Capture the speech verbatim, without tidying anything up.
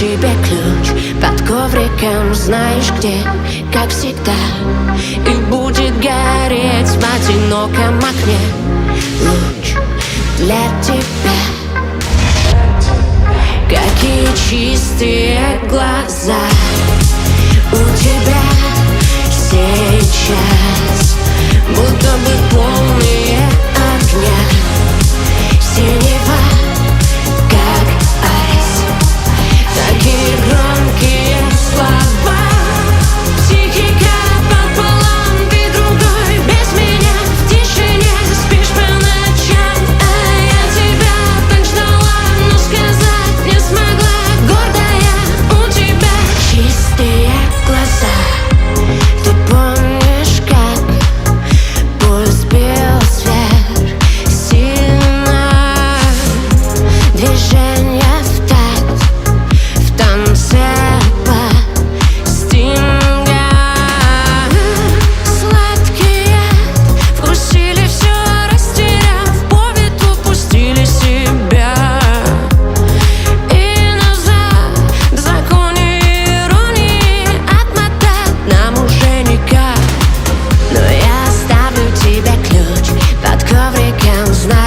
тебе ключ под ковриком, знаешь где, как всегда. И будет гореть в одиноком окне луч для тебя. Какие чистые глаза у тебя сейчас, будто бы полные огня, синева, как айс. Такие громкие слова, психика пополам, ты другой без меня в тишине спишь по ночам. А я тебя так ждала, но сказать не смогла. Гордая, у тебя чистые глаза. Ты помнишь, как пульс бил сверх сильно, движение в такт, в танце по стингам. Сладкие вкусили все, растеряв, по ветру пустили себя. И назад в законе иронии отмотать нам уже никак. Но я оставлю тебе ключ под ковриком, знаю.